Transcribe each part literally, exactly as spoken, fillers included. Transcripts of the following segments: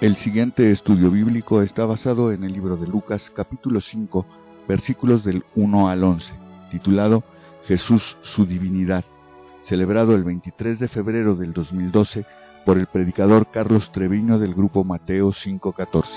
El siguiente estudio bíblico está basado en el libro de Lucas, capítulo cinco, versículos del uno al once, titulado Jesús, su divinidad, celebrado el veintitrés de febrero del dos mil doce por el predicador Carlos Treviño del grupo Mateo cinco catorce.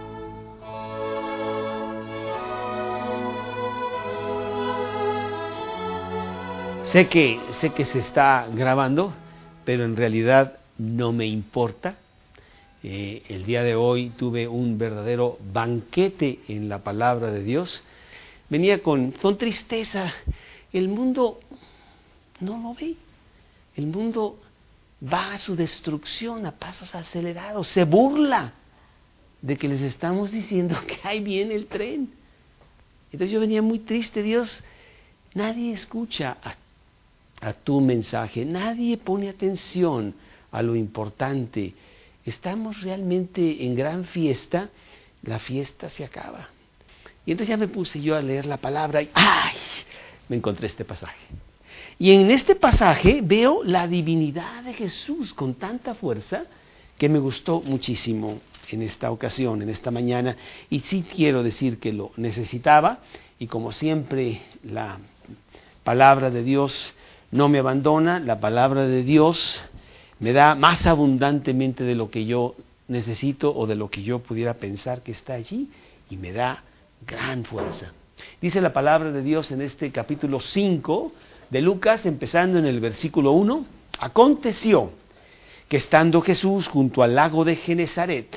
Sé que, sé que se está grabando, pero en realidad no me importa. Eh, el día de hoy tuve un verdadero banquete en la palabra de Dios. Venía con, con tristeza. El mundo no lo ve. El mundo va a su destrucción a pasos acelerados. Se burla de que les estamos diciendo que ahí viene el tren. Entonces yo venía muy triste. Dios, nadie escucha a a tu mensaje, nadie pone atención a lo importante. Estamos realmente en gran fiesta, la fiesta se acaba. Y entonces ya me puse yo a leer la palabra y ¡ay! Me encontré este pasaje. Y en este pasaje veo la divinidad de Jesús con tanta fuerza que me gustó muchísimo en esta ocasión, en esta mañana. Y sí quiero decir que lo necesitaba y como siempre la palabra de Dios no me abandona, la palabra de Dios me da más abundantemente de lo que yo necesito o de lo que yo pudiera pensar que está allí y me da gran fuerza. Dice la palabra de Dios en este capítulo cinco de Lucas, empezando en el versículo uno, aconteció que estando Jesús junto al lago de Genezaret,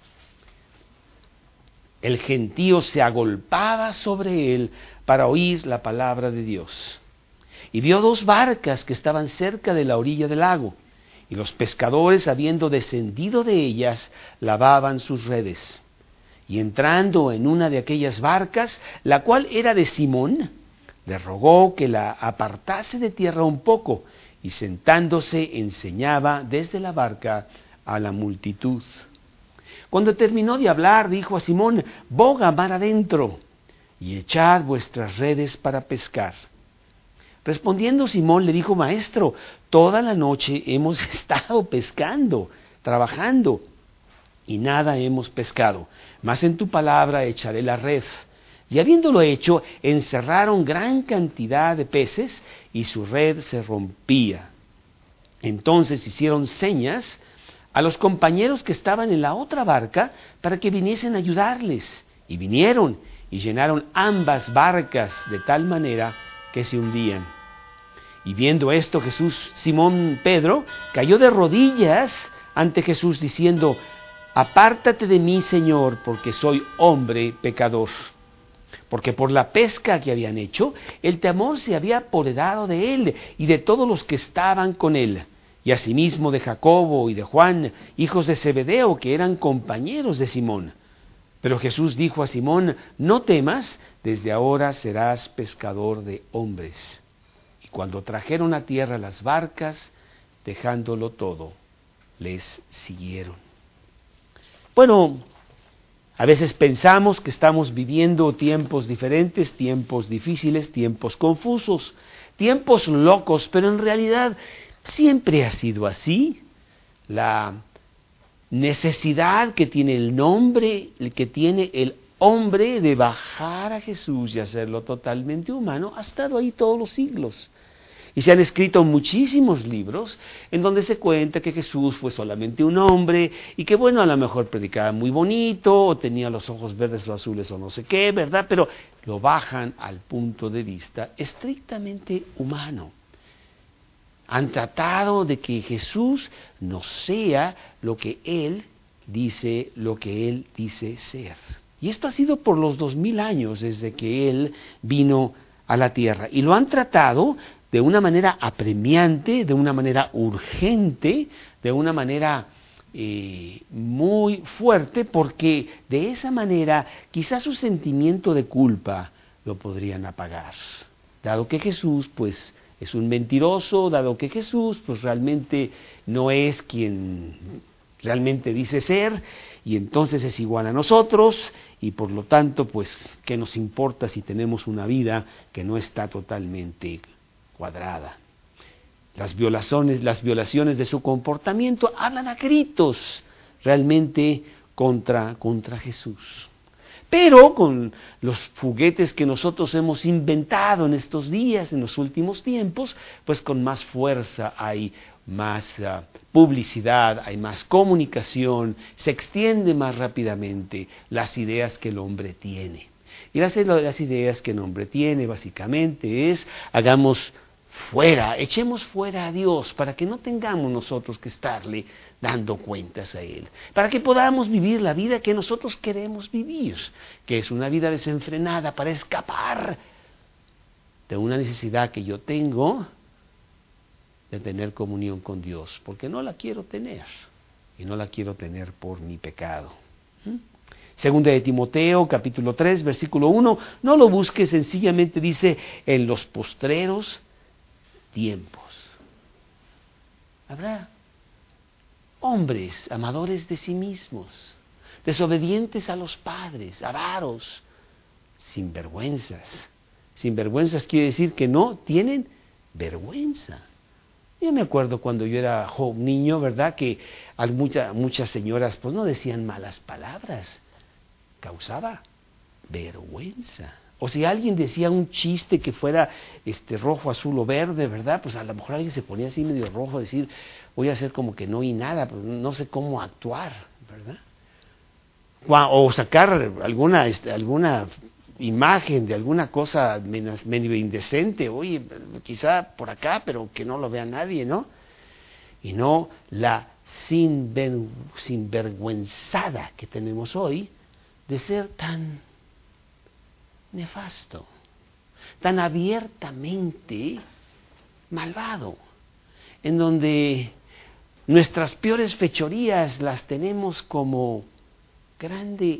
el gentío se agolpaba sobre él para oír la palabra de Dios. Y vio dos barcas que estaban cerca de la orilla del lago, y los pescadores, habiendo descendido de ellas, lavaban sus redes. Y entrando en una de aquellas barcas, la cual era de Simón, le rogó que la apartase de tierra un poco, y sentándose enseñaba desde la barca a la multitud. Cuando terminó de hablar, dijo a Simón: boga mar adentro, y echad vuestras redes para pescar. Respondiendo Simón le dijo: Maestro, toda la noche hemos estado pescando, trabajando, y nada hemos pescado, mas en tu palabra echaré la red. Y habiéndolo hecho, encerraron gran cantidad de peces, y su red se rompía. Entonces hicieron señas a los compañeros que estaban en la otra barca, para que viniesen a ayudarles. Y vinieron, y llenaron ambas barcas de tal manera que se hundían. Y viendo esto, Jesús, Simón Pedro, cayó de rodillas ante Jesús, diciendo: apártate de mí, Señor, porque soy hombre pecador. Porque por la pesca que habían hecho, el temor se había apoderado de él y de todos los que estaban con él, y asimismo de Jacobo y de Juan, hijos de Zebedeo, que eran compañeros de Simón. Pero Jesús dijo a Simón: no temas, desde ahora serás pescador de hombres. Y cuando trajeron a tierra las barcas, dejándolo todo, les siguieron. Bueno, a veces pensamos que estamos viviendo tiempos diferentes, tiempos difíciles, tiempos confusos, tiempos locos, pero en realidad siempre ha sido así. La necesidad que tiene el nombre, que tiene el hombre de bajar a Jesús y hacerlo totalmente humano, ha estado ahí todos los siglos. Y se han escrito muchísimos libros en donde se cuenta que Jesús fue solamente un hombre y que, bueno, a lo mejor predicaba muy bonito o tenía los ojos verdes o azules o no sé qué, ¿verdad? Pero lo bajan al punto de vista estrictamente humano. Han tratado de que Jesús no sea lo que Él dice, lo que Él dice ser. Y esto ha sido por los dos mil años desde que Él vino a la tierra. Y lo han tratado de una manera apremiante, de una manera urgente, de una manera eh, muy fuerte, porque de esa manera quizás su sentimiento de culpa lo podrían apagar. Dado que Jesús, pues, es un mentiroso, dado que Jesús, pues, realmente no es quien realmente dice ser, y entonces es igual a nosotros, y por lo tanto, pues, ¿qué nos importa si tenemos una vida que no está totalmente cuadrada? Las violaciones, las violaciones de su comportamiento hablan a gritos realmente contra, contra Jesús. Pero con los juguetes que nosotros hemos inventado en estos días, en los últimos tiempos, pues con más fuerza hay más uh, publicidad, hay más comunicación, se extiende más rápidamente las ideas que el hombre tiene. Y las, las ideas que el hombre tiene básicamente es, hagamos fuera, echemos fuera a Dios para que no tengamos nosotros que estarle dando cuentas a Él, para que podamos vivir la vida que nosotros queremos vivir, que es una vida desenfrenada para escapar de una necesidad que yo tengo de tener comunión con Dios, porque no la quiero tener, y no la quiero tener por mi pecado. ¿Mm? Segunda de Timoteo, capítulo tres, versículo uno, no lo busques, sencillamente dice, en los postreros tiempos. Habrá hombres amadores de sí mismos, desobedientes a los padres, avaros, sinvergüenzas. Sinvergüenzas quiere decir que no tienen vergüenza. Yo me acuerdo cuando yo era joven, niño, ¿verdad? Que muchas, muchas señoras pues no decían malas palabras, causaba vergüenza. O si alguien decía un chiste que fuera este rojo, azul o verde, ¿verdad? Pues a lo mejor alguien se ponía así medio rojo, decir, voy a hacer como que no oí nada, pues no sé cómo actuar, ¿verdad? O sacar alguna, este, alguna imagen de alguna cosa menos, medio indecente, oye, quizá por acá, pero que no lo vea nadie, ¿no? Y no la sinver, sinvergüenzada que tenemos hoy de ser tan nefasto, tan abiertamente malvado, en donde nuestras peores fechorías las tenemos como grande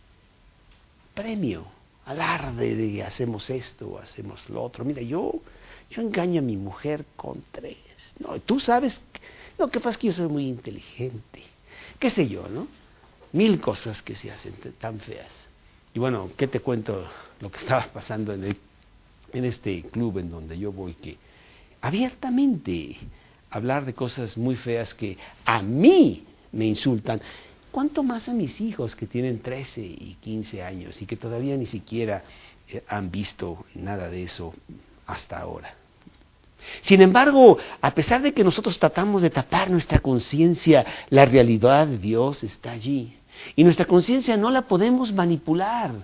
premio, alarde de hacemos esto o hacemos lo otro. Mira, yo, yo engaño a mi mujer con tres. No, tú sabes, lo que pasa es que yo soy muy inteligente, qué sé yo, ¿no? Mil cosas que se hacen tan feas. Y bueno, ¿qué te cuento lo que estaba pasando en, el, en este club en donde yo voy? Que abiertamente hablar de cosas muy feas que a mí me insultan. ¿Cuánto más a mis hijos que tienen trece y quince años y que todavía ni siquiera eh, han visto nada de eso hasta ahora? Sin embargo, a pesar de que nosotros tratamos de tapar nuestra conciencia, la realidad de Dios está allí. Y nuestra conciencia no la podemos manipular.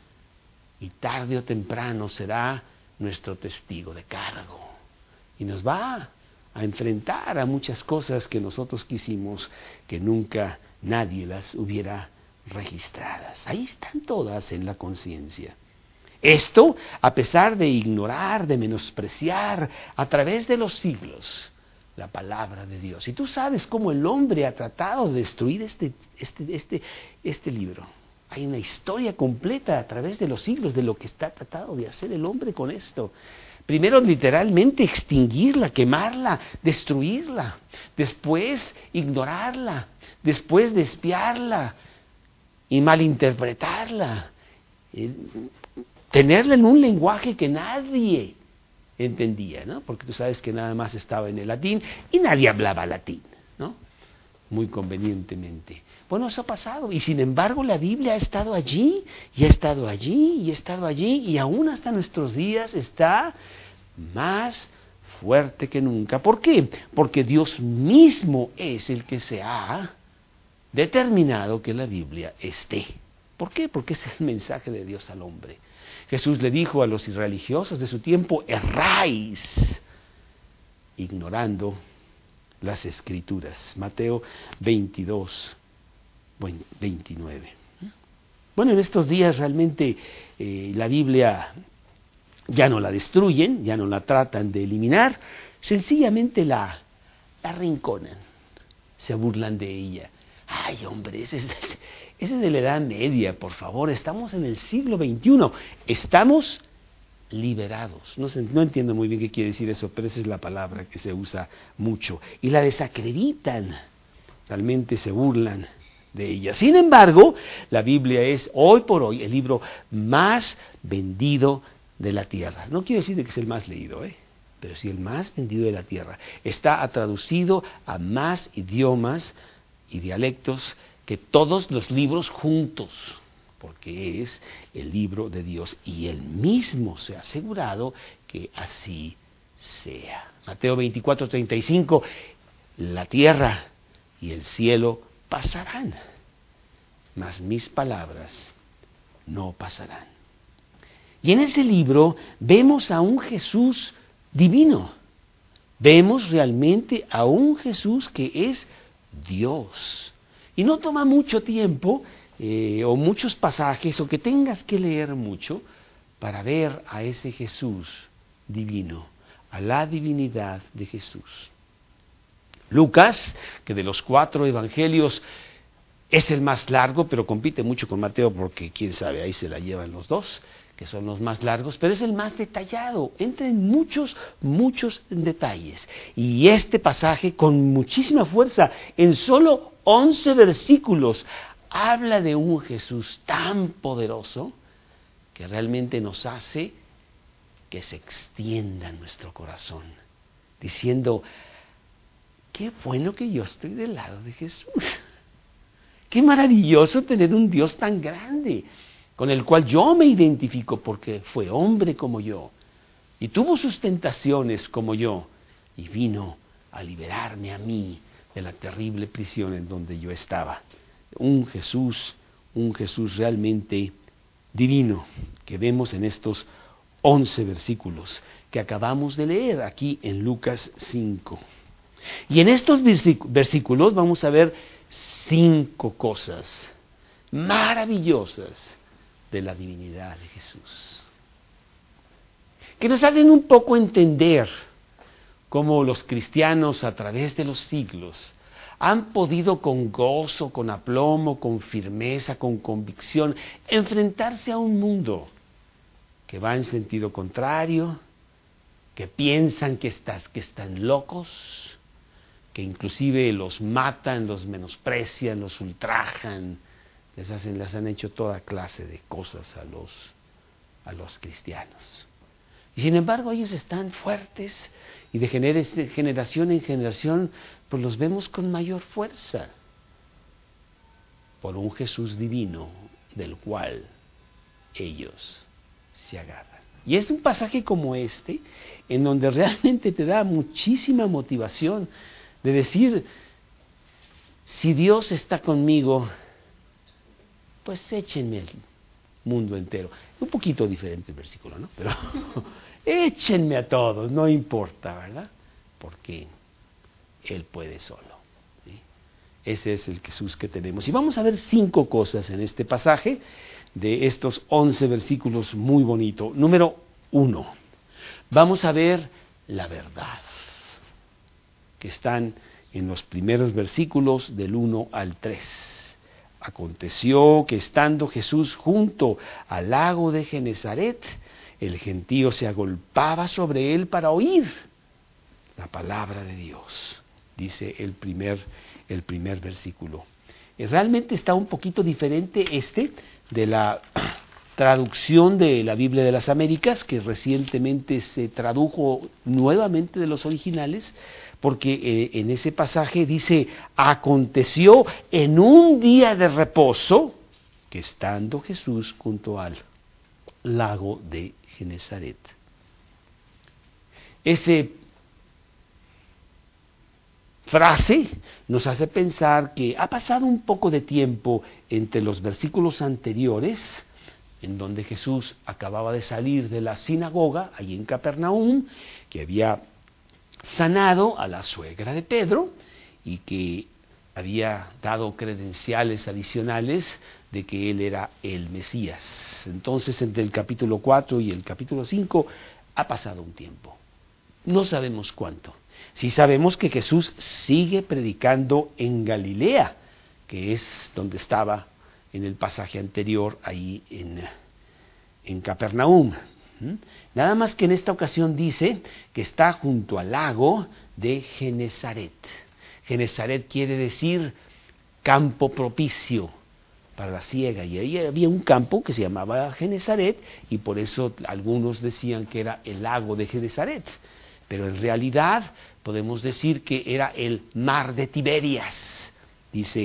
Y tarde o temprano será nuestro testigo de cargo. Y nos va a enfrentar a muchas cosas que nosotros quisimos que nunca nadie las hubiera registradas. Ahí están todas en la conciencia. Esto a pesar de ignorar, de menospreciar a través de los siglos la palabra de Dios. Y tú sabes cómo el hombre ha tratado de destruir este, este, este, este libro. Hay una historia completa a través de los siglos de lo que está tratado de hacer el hombre con esto. Primero, literalmente, extinguirla, quemarla, destruirla. Después, ignorarla. Después, despiarla y malinterpretarla. Eh, tenerla en un lenguaje que nadie entendía, ¿no? Porque tú sabes que nada más estaba en el latín y nadie hablaba latín, ¿no? Muy convenientemente. Bueno, eso ha pasado y sin embargo la Biblia ha estado allí y ha estado allí y ha estado allí y aún hasta nuestros días está más fuerte que nunca. ¿Por qué? Porque Dios mismo es el que se ha determinado que la Biblia esté. ¿Por qué? Porque es el mensaje de Dios al hombre. Jesús le dijo a los irreligiosos de su tiempo, erráis, ignorando las Escrituras. Mateo veintidós, veintinueve. Bueno, en estos días realmente eh, la Biblia ya no la destruyen, ya no la tratan de eliminar, sencillamente la, la arrinconan, se burlan de ella. Ay, hombre, ese es, ese es de la Edad Media, por favor, estamos en el siglo veintiuno, estamos liberados. No sé, no entiendo muy bien qué quiere decir eso, pero esa es la palabra que se usa mucho. Y la desacreditan, realmente se burlan de ella. Sin embargo, la Biblia es hoy por hoy el libro más vendido de la tierra. No quiero decir que es el más leído, ¿eh? pero sí el más vendido de la tierra. Está traducido a más idiomas y dialectos que todos los libros juntos, porque es el libro de Dios, y Él mismo se ha asegurado que así sea. Mateo veinticuatro, treinta y cinco, la tierra y el cielo pasarán, mas mis palabras no pasarán. Y en ese libro vemos a un Jesús divino, vemos realmente a un Jesús que es Dios. Y no toma mucho tiempo, eh, o muchos pasajes, o que tengas que leer mucho, para ver a ese Jesús divino, a la divinidad de Jesús. Lucas, que de los cuatro evangelios es el más largo, pero compite mucho con Mateo porque, quién sabe, ahí se la llevan los dos, que son los más largos, pero es el más detallado, entra en muchos, muchos detalles. Y este pasaje, con muchísima fuerza, en solo once versículos, habla de un Jesús tan poderoso que realmente nos hace que se extienda nuestro corazón, diciendo, qué bueno que yo estoy del lado de Jesús. Qué maravilloso tener un Dios tan grande, con el cual yo me identifico porque fue hombre como yo, y tuvo sus tentaciones como yo, y vino a liberarme a mí de la terrible prisión en donde yo estaba. Un Jesús, un Jesús realmente divino, que vemos en estos once versículos que acabamos de leer aquí en Lucas cinco. Y en estos versículos vamos a ver cinco cosas maravillosas de la divinidad de Jesús, que nos hacen un poco entender cómo los cristianos a través de los siglos han podido con gozo, con aplomo, con firmeza, con convicción, enfrentarse a un mundo que va en sentido contrario, que piensan que, estás, que están locos, que inclusive los matan, los menosprecian, los ultrajan, les, hacen, les han hecho toda clase de cosas a los, a los cristianos. Y sin embargo ellos están fuertes y de generación en generación pues los vemos con mayor fuerza por un Jesús divino del cual ellos se agarran. Y es un pasaje como este en donde realmente te da muchísima motivación de decir, si Dios está conmigo, pues échenme el mundo entero. Un poquito diferente el versículo, ¿no? Pero échenme a todos, no importa, ¿verdad? Porque Él puede solo. ¿Sí? Ese es el Jesús que tenemos. Y vamos a ver cinco cosas en este pasaje de estos once versículos muy bonito. Número uno, vamos a ver la verdad, que están en los primeros versículos del uno al tres. Aconteció que estando Jesús junto al lago de Genesaret, el gentío se agolpaba sobre él para oír la palabra de Dios, dice el primer, el primer versículo. Y realmente está un poquito diferente este de la traducción de la Biblia de las Américas, que recientemente se tradujo nuevamente de los originales, porque eh, en ese pasaje dice, aconteció en un día de reposo, que estando Jesús junto al lago de Genesaret. Ese frase nos hace pensar que ha pasado un poco de tiempo entre los versículos anteriores, en donde Jesús acababa de salir de la sinagoga, allí en Capernaum, que había sanado a la suegra de Pedro y que había dado credenciales adicionales de que él era el Mesías. Entonces, entre el capítulo cuatro y el capítulo cinco ha pasado un tiempo. No sabemos cuánto. Sí sabemos que Jesús sigue predicando en Galilea, que es donde estaba en el pasaje anterior, ahí en, en Capernaum. ¿Mm? Nada más que en esta ocasión dice que está junto al lago de Genesaret. Genesaret quiere decir campo propicio para la siega, y ahí había un campo que se llamaba Genesaret, y por eso algunos decían que era el lago de Genesaret, pero en realidad podemos decir que era el mar de Tiberias, dice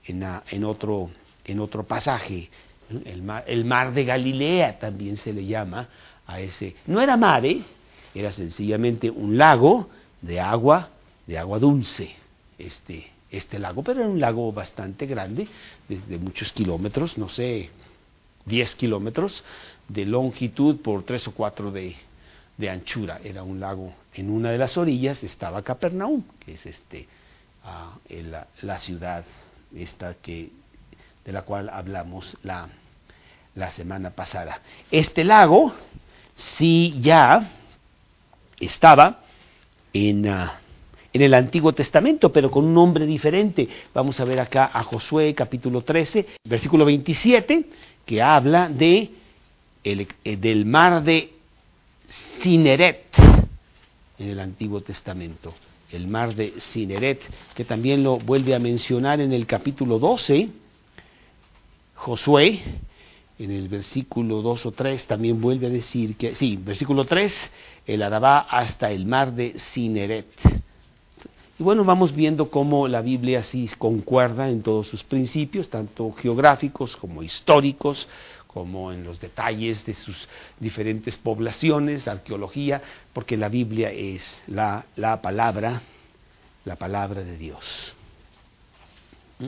en, en, otro, en otro pasaje. El mar, el mar de Galilea también se le llama a ese. No era mar, ¿eh? Era sencillamente un lago de agua, de agua dulce, este, este lago, pero era un lago bastante grande, de, de muchos kilómetros, no sé, diez kilómetros de longitud por tres o cuatro de, de anchura. Era un lago. En una de las orillas estaba Capernaum, que es este, uh, el, la, la ciudad esta que, de la cual hablamos la, la semana pasada. Este lago sí ya estaba en, uh, en el Antiguo Testamento, pero con un nombre diferente. Vamos a ver acá a Josué capítulo trece, versículo veintisiete, que habla de el, eh, del mar de Cineret en el Antiguo Testamento. El mar de Cineret, que también lo vuelve a mencionar en el capítulo doce, Josué, en el versículo dos o tres también vuelve a decir que, sí, versículo tres, el Arabá hasta el mar de Cineret. Y bueno, vamos viendo cómo la Biblia así concuerda en todos sus principios, tanto geográficos como históricos, como en los detalles de sus diferentes poblaciones, arqueología, porque la Biblia es la, la palabra, la palabra de Dios. ¿Mm?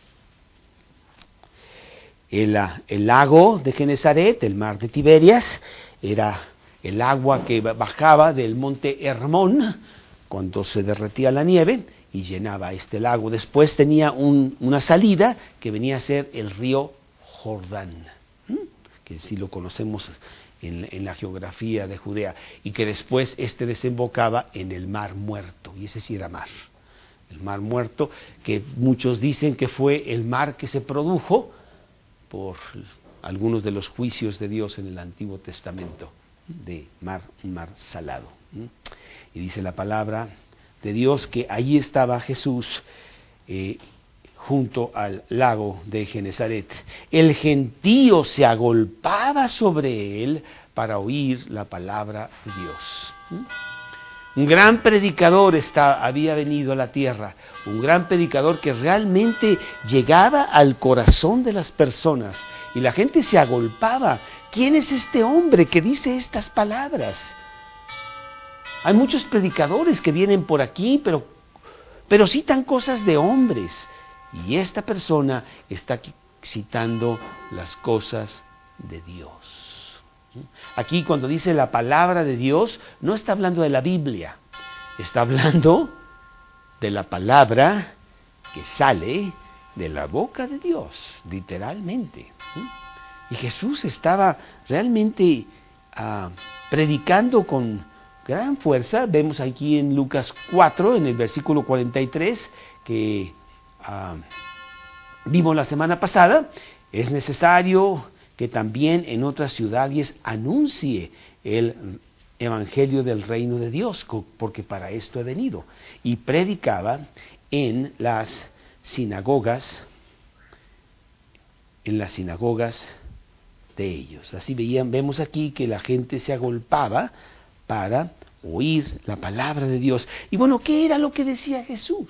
El, el lago de Genesaret, el mar de Tiberias, era el agua que bajaba del monte Hermón cuando se derretía la nieve y llenaba este lago. Después tenía un, una salida que venía a ser el río Jordán, ¿Mm? que sí lo conocemos en, en la geografía de Judea, y que después este desembocaba en el Mar Muerto, y ese sí era mar. El Mar Muerto, que muchos dicen que fue el mar que se produjo por algunos de los juicios de Dios en el Antiguo Testamento, de mar, un mar salado. Y dice la palabra de Dios que allí estaba Jesús eh, junto al lago de Genesaret. El gentío se agolpaba sobre él para oír la palabra de Dios. Un gran predicador está, había venido a la tierra, un gran predicador que realmente llegaba al corazón de las personas y la gente se agolpaba. ¿Quién es este hombre que dice estas palabras? Hay muchos predicadores que vienen por aquí, pero, pero citan cosas de hombres, y esta persona está citando las cosas de Dios. Aquí cuando dice la palabra de Dios, no está hablando de la Biblia, está hablando de la palabra que sale de la boca de Dios, literalmente. Y Jesús estaba realmente uh, predicando con gran fuerza. Vemos aquí en Lucas cuatro, en el versículo cuarenta y tres, que uh, vimos la semana pasada. Es necesario que también en otras ciudades anuncie el evangelio del reino de Dios, porque para esto he venido. Y predicaba en las sinagogas, en las sinagogas de ellos. Así veían, vemos aquí que la gente se agolpaba para oír la palabra de Dios. Y bueno, ¿qué era lo que decía Jesús?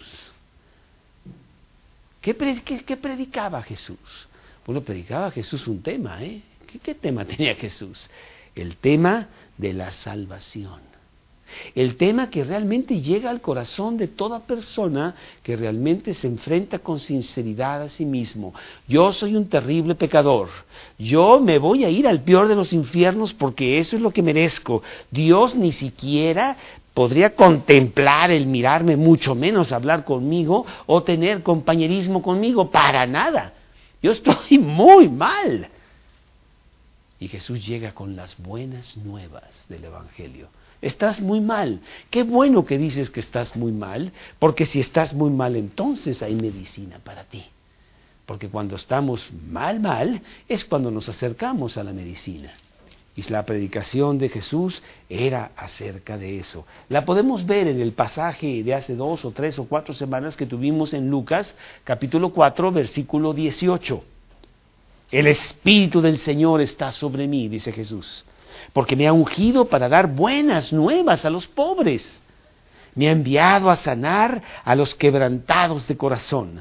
¿Qué, qué, qué predicaba Jesús? Bueno, predicaba Jesús un tema, ¿eh? ¿Qué, ¿Qué tema tenía Jesús? El tema de la salvación. El tema que realmente llega al corazón de toda persona que realmente se enfrenta con sinceridad a sí mismo. Yo soy un terrible pecador. Yo me voy a ir al peor de los infiernos porque eso es lo que merezco. Dios ni siquiera podría contemplar el mirarme, mucho menos hablar conmigo o tener compañerismo conmigo, para nada. Yo estoy muy mal. Y Jesús llega con las buenas nuevas del Evangelio. Estás muy mal. Qué bueno que dices que estás muy mal, porque si estás muy mal, entonces hay medicina para ti. Porque cuando estamos mal, mal, es cuando nos acercamos a la medicina. Y la predicación de Jesús era acerca de eso. La podemos ver en el pasaje de hace dos o tres o cuatro semanas que tuvimos en Lucas, capítulo cuatro, versículo dieciocho. El Espíritu del Señor está sobre mí, dice Jesús, porque me ha ungido para dar buenas nuevas a los pobres. Me ha enviado a sanar a los quebrantados de corazón,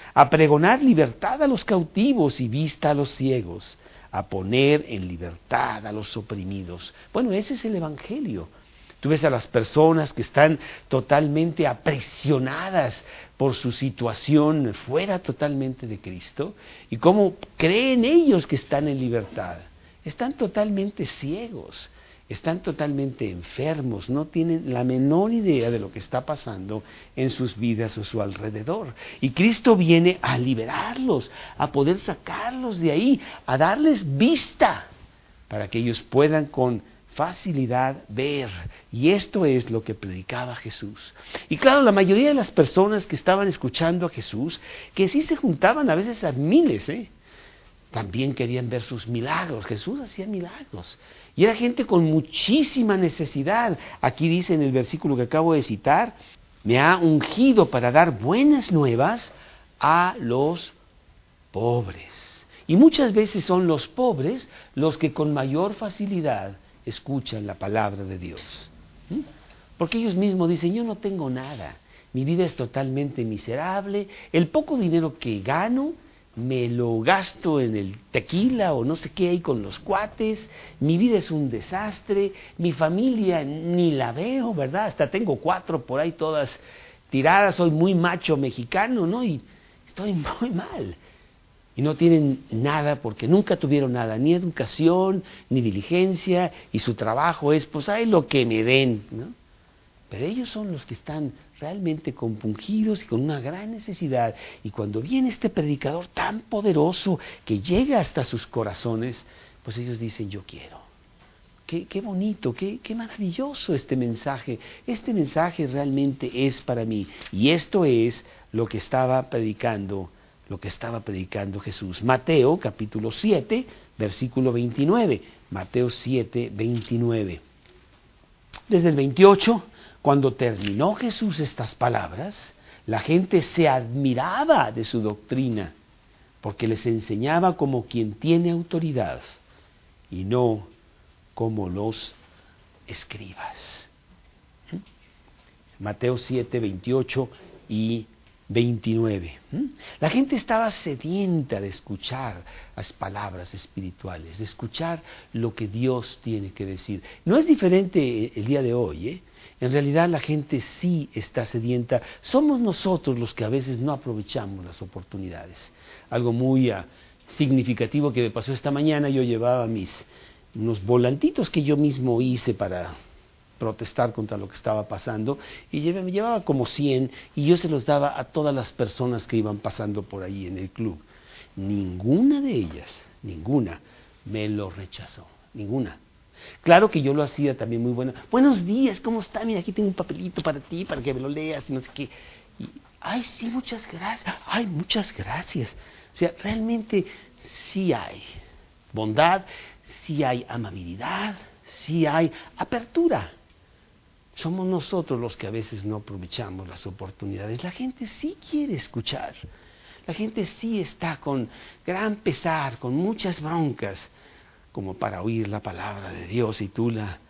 a pregonar libertad a los cautivos y vista a los ciegos, a poner en libertad a los oprimidos. Bueno, ese es el Evangelio. Tú ves a las personas que están totalmente aprisionadas por su situación fuera totalmente de Cristo, y cómo creen ellos que están en libertad. Están totalmente ciegos, están totalmente enfermos, no tienen la menor idea de lo que está pasando en sus vidas o a su alrededor. Y Cristo viene a liberarlos, a poder sacarlos de ahí, a darles vista, para que ellos puedan con facilidad ver. Y esto es lo que predicaba Jesús. Y claro, la mayoría de las personas que estaban escuchando a Jesús, que sí se juntaban a veces a miles, ¿eh? también querían ver sus milagros. Jesús hacía milagros. Y era gente con muchísima necesidad. Aquí dice en el versículo que acabo de citar, me ha ungido para dar buenas nuevas a los pobres. Y muchas veces son los pobres los que con mayor facilidad escuchan la palabra de Dios. ¿Mm? Porque ellos mismos dicen, yo no tengo nada, mi vida es totalmente miserable, el poco dinero que gano me lo gasto en el tequila o no sé qué hay con los cuates, mi vida es un desastre, mi familia ni la veo, ¿verdad? Hasta tengo cuatro por ahí todas tiradas, soy muy macho mexicano, ¿no? Y estoy muy mal. Y no tienen nada porque nunca tuvieron nada, ni educación, ni diligencia, y su trabajo es, pues, hay lo que me den, ¿no? Pero ellos son los que están realmente compungidos y con una gran necesidad. Y cuando viene este predicador tan poderoso que llega hasta sus corazones, pues ellos dicen, yo quiero. Qué, qué bonito, qué, qué maravilloso este mensaje. Este mensaje realmente es para mí. Y esto es lo que estaba predicando lo que estaba predicando Jesús. Mateo capítulo siete, versículo veintinueve. Mateo siete, veintinueve. Desde el veintiocho, cuando terminó Jesús estas palabras, la gente se admiraba de su doctrina, porque les enseñaba como quien tiene autoridad y no como los escribas. ¿Mm? Mateo siete, veintiocho y veintinueve. ¿Mm? La gente estaba sedienta de escuchar las palabras espirituales, de escuchar lo que Dios tiene que decir. No es diferente el día de hoy, ¿eh? En realidad la gente sí está sedienta. Somos nosotros los que a veces no aprovechamos las oportunidades. Algo muy uh, significativo que me pasó esta mañana, yo llevaba mis unos volantitos que yo mismo hice para protestar contra lo que estaba pasando, y llevé, me llevaba como cien, y yo se los daba a todas las personas que iban pasando por ahí en el club. Ninguna de ellas, ninguna, me lo rechazó, ninguna. Claro que yo lo hacía también muy bueno. Buenos días, ¿cómo está? Mira, aquí tengo un papelito para ti, para que me lo leas, y no sé qué. Y, ay, sí, muchas gracias, ay, muchas gracias. O sea, realmente sí hay bondad, sí hay amabilidad, sí hay apertura. Somos nosotros los que a veces no aprovechamos las oportunidades. La gente sí quiere escuchar. La gente sí está con gran pesar, con muchas broncas, como para oír la palabra de Dios, y tú la,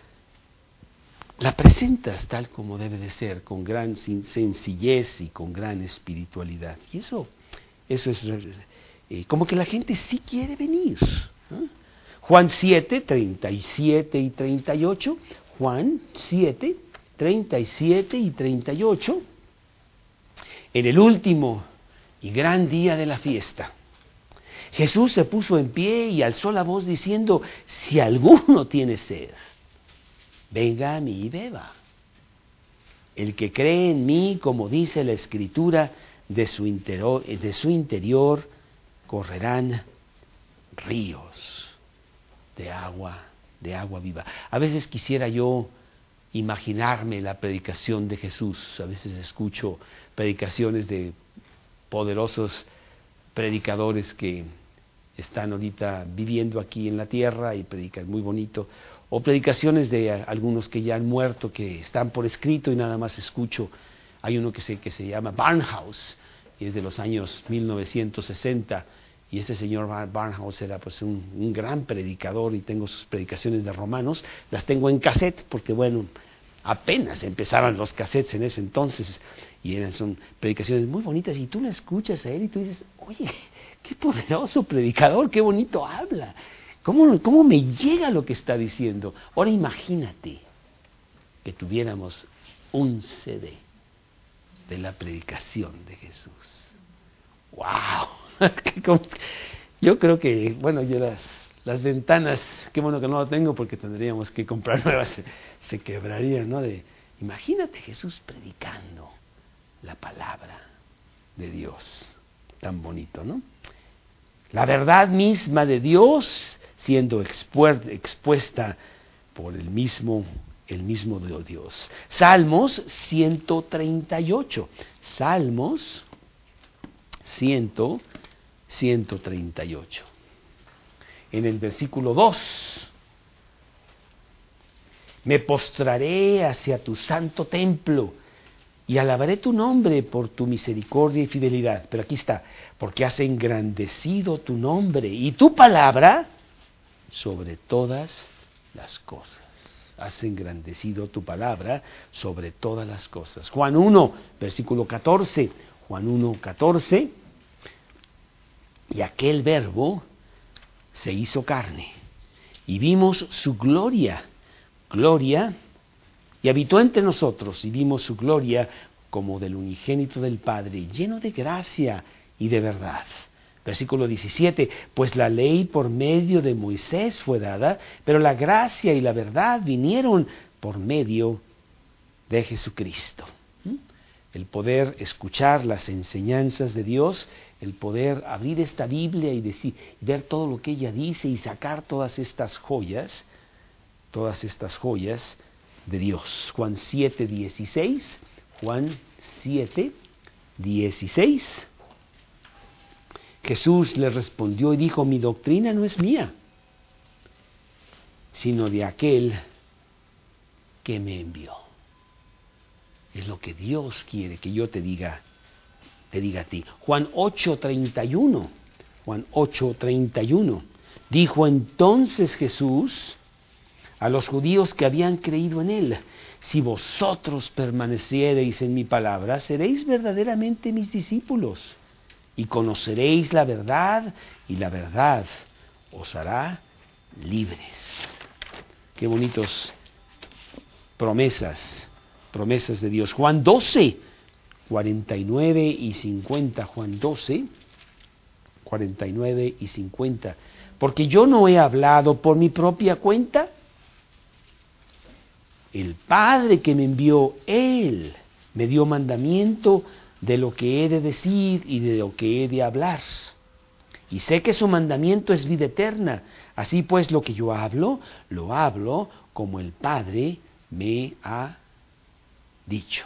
la presentas tal como debe de ser, con gran sencillez y con gran espiritualidad. Y eso, eso es eh, como que la gente sí quiere venir, ¿eh? Juan siete, treinta y siete y treinta y ocho. Juan siete, treinta y siete y treinta y ocho. En el último y gran día de la fiesta, Jesús se puso en pie y alzó la voz diciendo, si alguno tiene sed, venga a mí y beba. El que cree en mí, como dice la Escritura, de su interior, de su interior correrán ríos de agua, de agua viva. A veces quisiera yo imaginarme la predicación de Jesús. A veces escucho predicaciones de poderosos predicadores que están ahorita viviendo aquí en la tierra y predican muy bonito, o predicaciones de algunos que ya han muerto, que están por escrito y nada más escucho. Hay uno que se, que se llama Barnhouse, y es de los años mil novecientos sesenta, y este señor Barnhouse era pues un, un gran predicador, y tengo sus predicaciones de Romanos, las tengo en cassette, porque bueno, apenas empezaban los cassettes en ese entonces, y eran, son predicaciones muy bonitas, y tú la escuchas a él y tú dices, oye, qué poderoso predicador, qué bonito habla, cómo, cómo me llega lo que está diciendo. Ahora imagínate que tuviéramos un C D de la predicación de Jesús. ¡Wow! Yo creo que, bueno, yo las, las ventanas, qué bueno que no lo tengo porque tendríamos que comprar nuevas, se, se quebrarían, ¿no? De, imagínate Jesús predicando la palabra de Dios, tan bonito, ¿no? La verdad misma de Dios siendo expuer, expuesta por el mismo, el mismo Dios. Salmos ciento treinta y ocho. Salmos ciento treinta y ocho. En el versículo dos. Me postraré hacia tu santo templo y alabaré tu nombre por tu misericordia y fidelidad. Pero aquí está, porque has engrandecido tu nombre y tu palabra sobre todas las cosas. Has engrandecido tu palabra sobre todas las cosas. Juan uno, versículo catorce. Juan uno, catorce. Y aquel verbo se hizo carne y vimos su gloria, gloria, y habitó entre nosotros y vimos su gloria como del unigénito del Padre, lleno de gracia y de verdad. Versículo diecisiete, pues la ley por medio de Moisés fue dada, pero la gracia y la verdad vinieron por medio de Jesucristo. ¿Mm? El poder escuchar las enseñanzas de Dios, el poder abrir esta Biblia y decir, ver todo lo que ella dice y sacar todas estas joyas, todas estas joyas de Dios. Juan siete, dieciséis, Juan siete, dieciséis. Jesús le respondió y dijo, mi doctrina no es mía, sino de aquel que me envió. Es lo que Dios quiere que yo te diga, te diga a ti. Juan ocho, treinta y uno. Juan ocho, treinta y uno. Dijo entonces Jesús a los judíos que habían creído en él, si vosotros permaneciereis en mi palabra, seréis verdaderamente mis discípulos y conoceréis la verdad y la verdad os hará libres. Qué bonitos promesas, promesas de Dios. Juan doce, cuarenta y nueve y cincuenta. Juan doce, cuarenta y nueve y cincuenta. Porque yo no he hablado por mi propia cuenta. El Padre que me envió, Él me dio mandamiento de lo que he de decir y de lo que he de hablar. Y sé que su mandamiento es vida eterna. Así pues, lo que yo hablo, lo hablo como el Padre me ha dicho.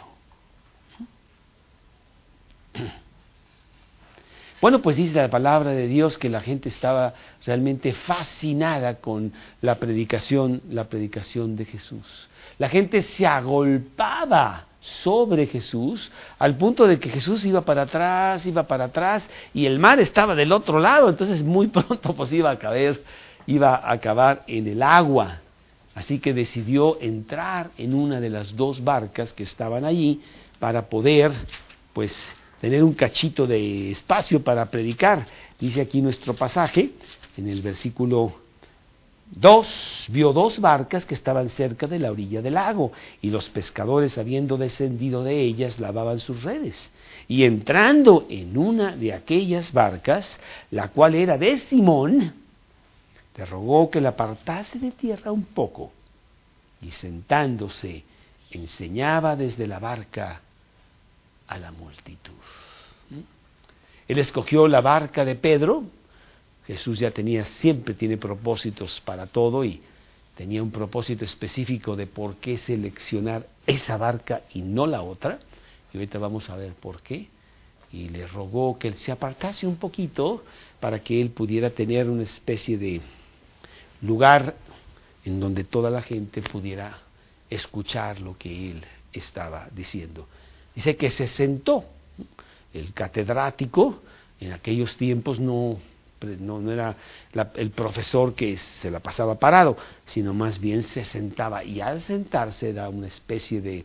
Bueno, pues dice la palabra de Dios que la gente estaba realmente fascinada con la predicación, la predicación de Jesús. La gente se agolpaba sobre Jesús al punto de que Jesús iba para atrás, iba para atrás y el mar estaba del otro lado, entonces muy pronto pues iba a caer, iba a acabar en el agua. Así que decidió entrar en una de las dos barcas que estaban allí para poder pues tener un cachito de espacio para predicar. Dice aquí nuestro pasaje, en el versículo dos, vio dos barcas que estaban cerca de la orilla del lago, y los pescadores, habiendo descendido de ellas, lavaban sus redes. Y entrando en una de aquellas barcas, la cual era de Simón, le rogó que la apartase de tierra un poco, y sentándose, enseñaba desde la barca a la multitud. Él escogió la barca de Pedro. Jesús ya tenía, siempre tiene propósitos para todo y tenía un propósito específico de por qué seleccionar esa barca y no la otra. Y ahorita vamos a ver por qué. Y le rogó que él se apartase un poquito para que él pudiera tener una especie de lugar en donde toda la gente pudiera escuchar lo que él estaba diciendo. Dice que se sentó. El catedrático en aquellos tiempos no, no, no era la, el profesor que se la pasaba parado, sino más bien se sentaba, y al sentarse era una especie de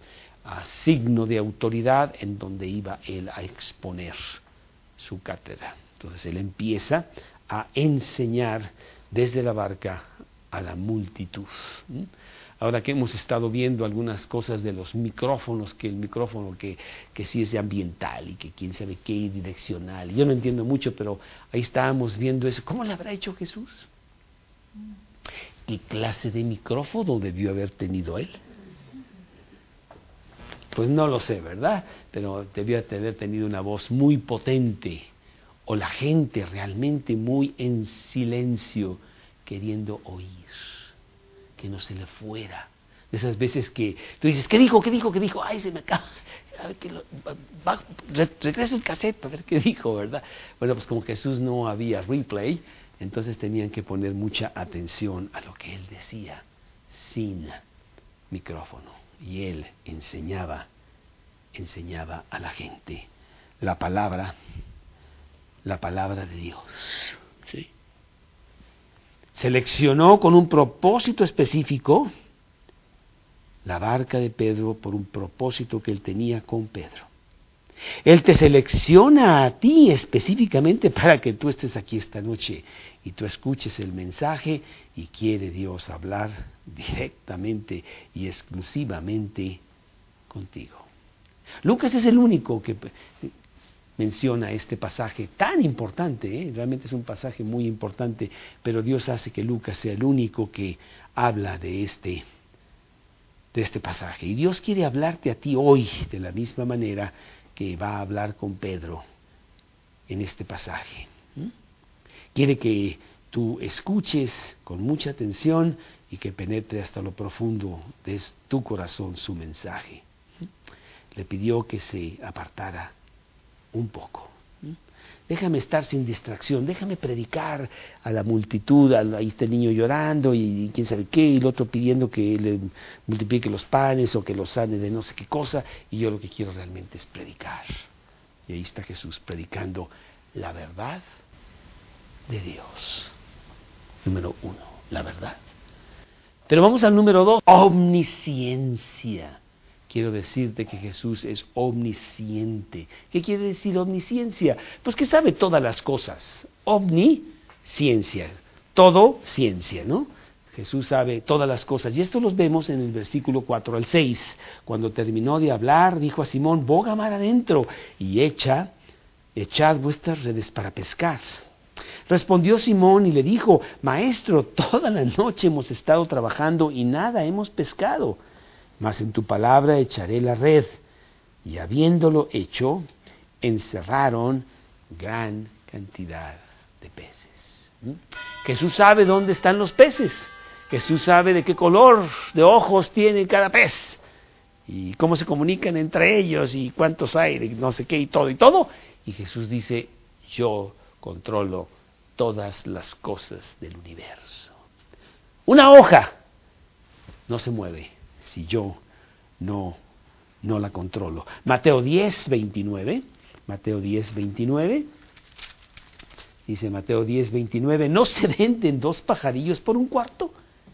a signo de autoridad en donde iba él a exponer su cátedra. Entonces él empieza a enseñar desde la barca a la multitud. ¿Mm? Ahora que hemos estado viendo algunas cosas de los micrófonos, que el micrófono que, que sí es de ambiental y que quién sabe qué, y direccional. Yo no entiendo mucho, pero ahí estábamos viendo eso. ¿Cómo le habrá hecho Jesús? ¿Qué clase de micrófono debió haber tenido él? Pues no lo sé, ¿verdad? Pero debió haber tenido una voz muy potente, o la gente realmente muy en silencio, queriendo oír, que no se le fuera. De esas veces que tú dices, ¿qué dijo? ¿Qué dijo? ¿Qué dijo? Ay, se me acaba. A ver, que lo, va, re, regreso el cassette para ver qué dijo, ¿verdad? Bueno, pues como Jesús no había replay, entonces tenían que poner mucha atención a lo que él decía, sin micrófono. Y él enseñaba, enseñaba a la gente la palabra, la palabra de Dios. ¿Sí? Seleccionó con un propósito específico la barca de Pedro por un propósito que él tenía con Pedro. Él te selecciona a ti específicamente para que tú estés aquí esta noche y tú escuches el mensaje, y quiere Dios hablar directamente y exclusivamente contigo. Lucas es el único que menciona este pasaje tan importante, ¿eh? Realmente es un pasaje muy importante, pero Dios hace que Lucas sea el único que habla de este, de este pasaje. Y Dios quiere hablarte a ti hoy de la misma manera que va a hablar con Pedro en este pasaje. ¿Mm? Quiere que tú escuches con mucha atención y que penetre hasta lo profundo de tu corazón su mensaje. ¿Mm? Le pidió que se apartara un poco. ¿Mm? Déjame estar sin distracción, déjame predicar a la multitud, ahí está el niño llorando y quién sabe qué, y el otro pidiendo que le multiplique los panes o que los sane de no sé qué cosa, y yo lo que quiero realmente es predicar. Y ahí está Jesús predicando la verdad de Dios. Número uno, la verdad. Pero vamos al número dos, omnisciencia. Quiero decirte que Jesús es omnisciente. ¿Qué quiere decir omnisciencia? Pues que sabe todas las cosas. Omnisciencia. Todo ciencia, ¿no? Jesús sabe todas las cosas. Y esto los vemos en el versículo cuatro al seis. Cuando terminó de hablar, dijo a Simón, boga mar adentro y echa, echad vuestras redes para pescar. Respondió Simón y le dijo, Maestro, toda la noche hemos estado trabajando y nada hemos pescado. Mas en tu palabra echaré la red. Y habiéndolo hecho, encerraron gran cantidad de peces. ¿Mm? Jesús sabe dónde están los peces. Jesús sabe de qué color de ojos tiene cada pez. Y cómo se comunican entre ellos y cuántos hay, y no sé qué y todo y todo. Y Jesús dice, yo controlo todas las cosas del universo. Una hoja no se mueve si yo no, no la controlo. Mateo diez, veintinueve. Mateo diez, veintinueve. Dice Mateo diez, veintinueve. ¿No se venden dos pajarillos por un cuarto?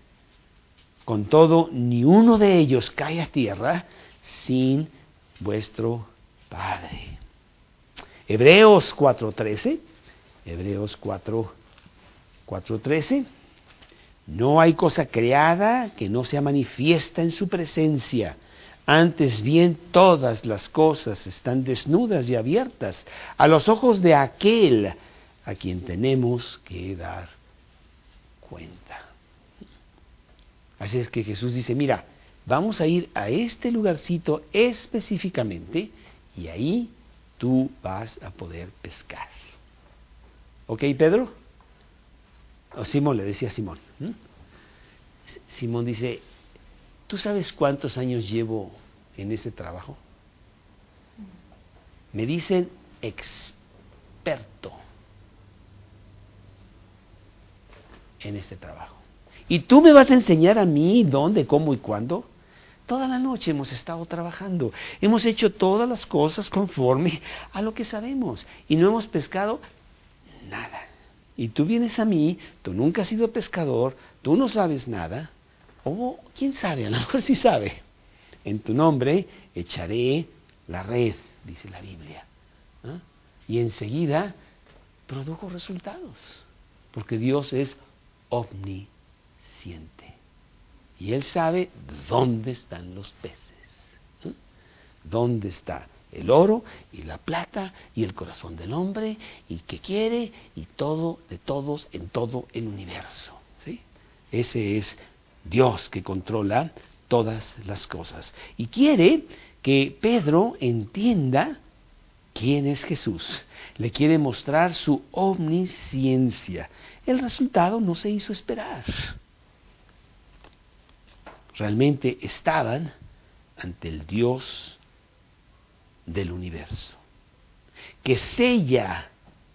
Con todo, ni uno de ellos cae a tierra sin vuestro Padre. Hebreos cuatro, trece. Hebreos cuatro, cuatro, trece. No hay cosa creada que no sea manifiesta en su presencia. Antes bien, todas las cosas están desnudas y abiertas a los ojos de aquel a quien tenemos que dar cuenta. Así es que Jesús dice, mira, vamos a ir a este lugarcito específicamente y ahí tú vas a poder pescar. ¿Ok, Pedro? O Simón, le decía a Simón. ¿Mm? Simón dice, ¿tú sabes cuántos años llevo en este trabajo? Me dicen experto en este trabajo. ¿Y tú me vas a enseñar a mí dónde, cómo y cuándo? Toda la noche hemos estado trabajando. Hemos hecho todas las cosas conforme a lo que sabemos. Y no hemos pescado nada. Y tú vienes a mí, tú nunca has sido pescador, tú no sabes nada, o quién sabe, a lo mejor sí sabe, en tu nombre echaré la red, dice la Biblia. ¿Ah? Y enseguida produjo resultados, porque Dios es omnisciente. Y Él sabe dónde están los peces, ¿eh? Dónde está el oro y la plata y el corazón del hombre y qué quiere y todo de todos en todo el universo, ¿sí? Ese es Dios que controla todas las cosas. Y quiere que Pedro entienda quién es Jesús. Le quiere mostrar su omnisciencia. El resultado no se hizo esperar. Realmente estaban ante el Dios del universo, que sella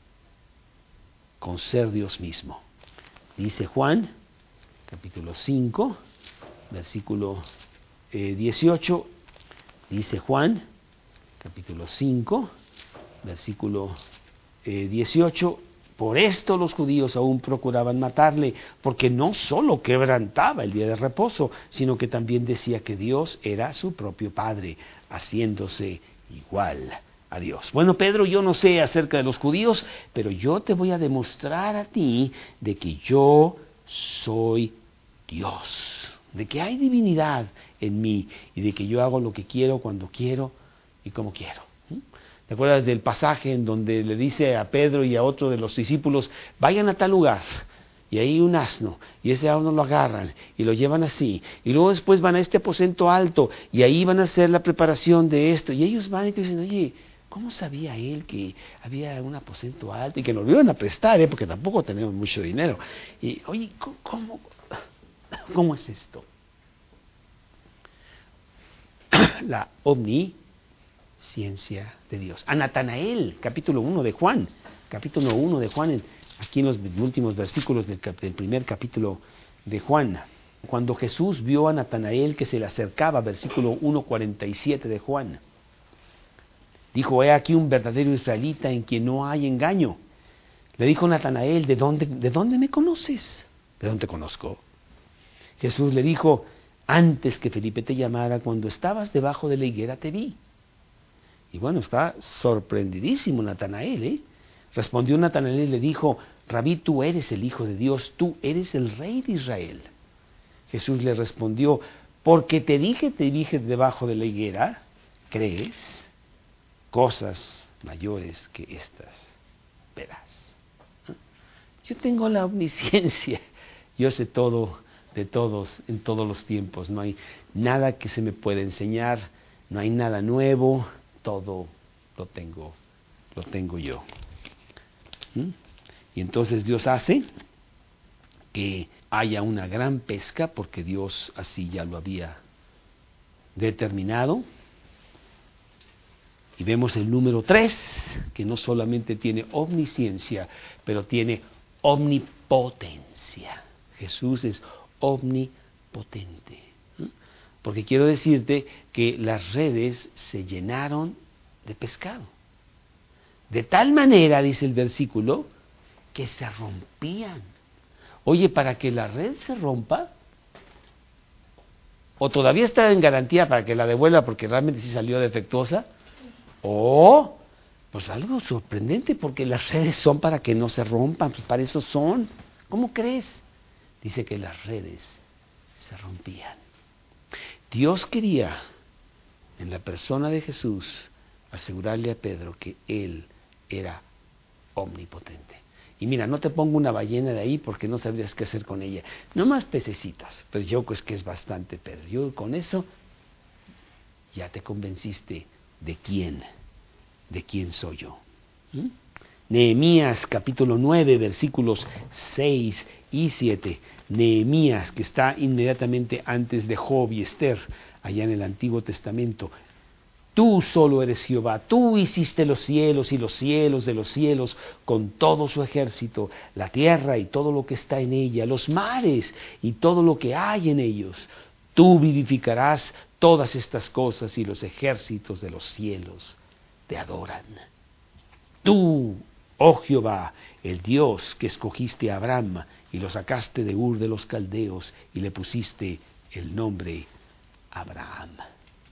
con ser Dios mismo. Dice Juan, capítulo cinco, versículo eh, dieciocho, dice Juan, capítulo cinco, versículo eh, dieciocho, por esto los judíos aún procuraban matarle, porque no solo quebrantaba el día de reposo, sino que también decía que Dios era su propio Padre, haciéndose igual a Dios. Bueno, Pedro, yo no sé acerca de los judíos, pero yo te voy a demostrar a ti de que yo soy Dios, de que hay divinidad en mí y de que yo hago lo que quiero, cuando quiero y como quiero. ¿Te acuerdas del pasaje en donde le dice a Pedro y a otro de los discípulos, vayan a tal lugar, y ahí hay un asno, y ese asno lo agarran, y lo llevan así, y luego después van a este aposento alto, y ahí van a hacer la preparación de esto, y ellos van y te dicen, oye, ¿cómo sabía él que había un aposento alto? Y que nos lo iban a prestar, ¿eh? Porque tampoco tenemos mucho dinero. Y, oye, ¿cómo, cómo, cómo es esto? La omni ciencia de Dios. A Natanael, capítulo uno de Juan, capítulo uno de Juan, aquí en los últimos versículos del, del primer capítulo de Juan, cuando Jesús vio a Natanael que se le acercaba, versículo uno cuarenta y siete de Juan, dijo, he aquí un verdadero israelita en quien no hay engaño. Le dijo Natanael, ¿de dónde, ¿de dónde me conoces? ¿De dónde te conozco? Jesús le dijo, antes que Felipe te llamara, cuando estabas debajo de la higuera te vi. Y bueno, está sorprendidísimo Natanael, ¿eh? Respondió Natanael y le dijo, Rabí, tú eres el Hijo de Dios, tú eres el Rey de Israel. Jesús le respondió, porque te dije, te dije debajo de la higuera, ¿crees? Cosas mayores que estas verás. ¿Eh? Yo tengo la omnisciencia, yo sé todo de todos, en todos los tiempos, no hay nada que se me pueda enseñar, no hay nada nuevo, todo lo tengo, lo tengo yo. ¿Mm? Y entonces Dios hace que haya una gran pesca, porque Dios así ya lo había determinado. Y vemos el número tres, que no solamente tiene omnisciencia, pero tiene omnipotencia. Jesús es omnipotente. Porque quiero decirte que las redes se llenaron de pescado. De tal manera, dice el versículo, que se rompían. Oye, para que la red se rompa, o todavía está en garantía para que la devuelva porque realmente sí salió defectuosa, o pues algo sorprendente, porque las redes son para que no se rompan, pues para eso son. ¿Cómo crees? Dice que las redes se rompían. Dios quería, en la persona de Jesús, asegurarle a Pedro que Él era omnipotente. Y mira, no te pongo una ballena de ahí porque no sabrías qué hacer con ella. No más pececitas, pero yo creo que es bastante, Pedro. Yo con eso ya te convenciste de quién, de quién soy yo. ¿Mm? Nehemías capítulo nueve, versículos seis y siete. Nehemías, que está inmediatamente antes de Job y Esther, allá en el Antiguo Testamento. Tú solo eres Jehová, tú hiciste los cielos y los cielos de los cielos con todo su ejército, la tierra y todo lo que está en ella, los mares y todo lo que hay en ellos. Tú vivificarás todas estas cosas y los ejércitos de los cielos te adoran. Tú, oh Jehová, el Dios que escogiste a Abraham y lo sacaste de Ur de los Caldeos y le pusiste el nombre Abraham.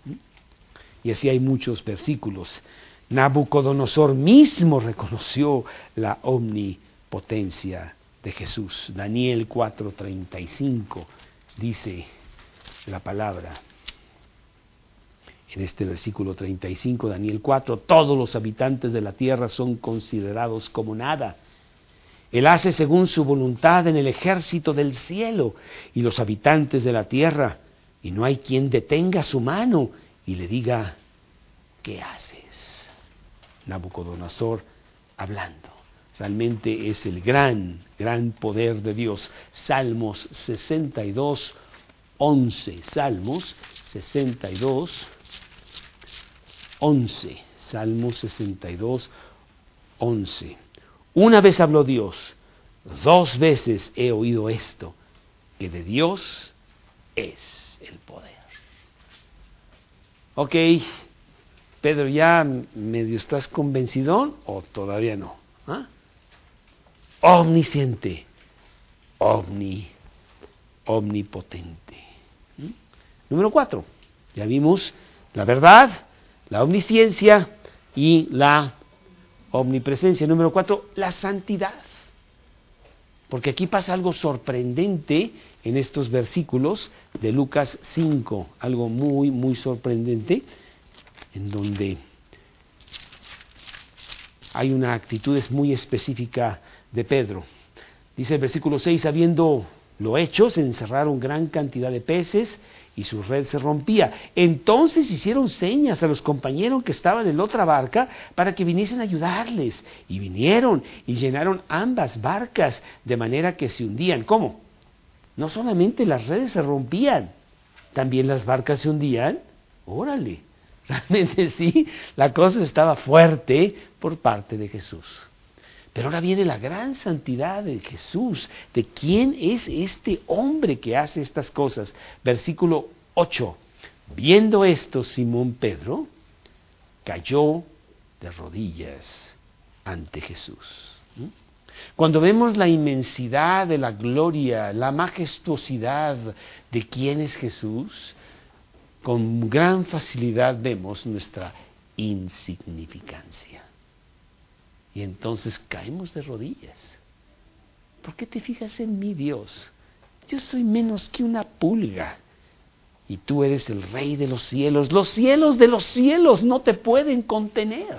Y así hay muchos versículos. Nabucodonosor mismo reconoció la omnipotencia de Jesús. Daniel cuatro treinta y cinco dice la palabra. En este versículo treinta y cinco, Daniel cuatro, todos los habitantes de la tierra son considerados como nada. Él hace según su voluntad en el ejército del cielo y los habitantes de la tierra, y no hay quien detenga su mano y le diga, ¿qué haces? Nabucodonosor hablando. Realmente es el gran, gran poder de Dios. Salmos sesenta y dos, once. Salmos sesenta y dos, once. Salmos sesenta y dos, once. Una vez habló Dios, dos veces he oído esto, que de Dios es el poder. Ok, Pedro, ¿ya medio estás convencido o todavía no? ¿Ah? Omnisciente, omni, omnipotente. ¿Mm? Número cuatro, ya vimos la verdad, la omnisciencia y la omnipresencia. Número cuatro, la santidad. Porque aquí pasa algo sorprendente en estos versículos de Lucas cinco, algo muy, muy sorprendente, en donde hay una actitud muy específica de Pedro. Dice el versículo seis, habiendo lo hecho, se encerraron gran cantidad de peces y su red se rompía. Entonces hicieron señas a los compañeros que estaban en la otra barca para que viniesen a ayudarles. Y vinieron y llenaron ambas barcas de manera que se hundían. ¿Cómo? No solamente las redes se rompían, también las barcas se hundían. Órale, realmente sí, la cosa estaba fuerte por parte de Jesús. Pero ahora viene la gran santidad de Jesús, de quién es este hombre que hace estas cosas. Versículo ocho. Viendo esto, Simón Pedro cayó de rodillas ante Jesús. ¿Mm? Cuando vemos la inmensidad de la gloria, la majestuosidad de quién es Jesús, con gran facilidad vemos nuestra insignificancia. Y entonces caemos de rodillas. ¿Por qué te fijas en mí, Dios? Yo soy menos que una pulga. Y tú eres el Rey de los cielos. Los cielos de los cielos no te pueden contener.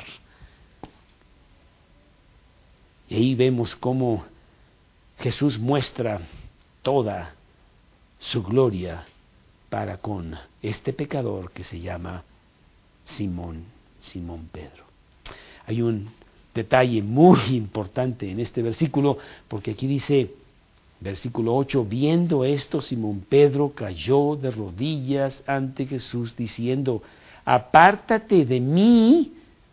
Y ahí vemos cómo Jesús muestra toda su gloria para con este pecador que se llama Simón, Simón Pedro. Hay un detalle muy importante en este versículo, porque aquí dice, versículo ocho, viendo esto, Simón Pedro cayó de rodillas ante Jesús, diciendo, apártate de mí,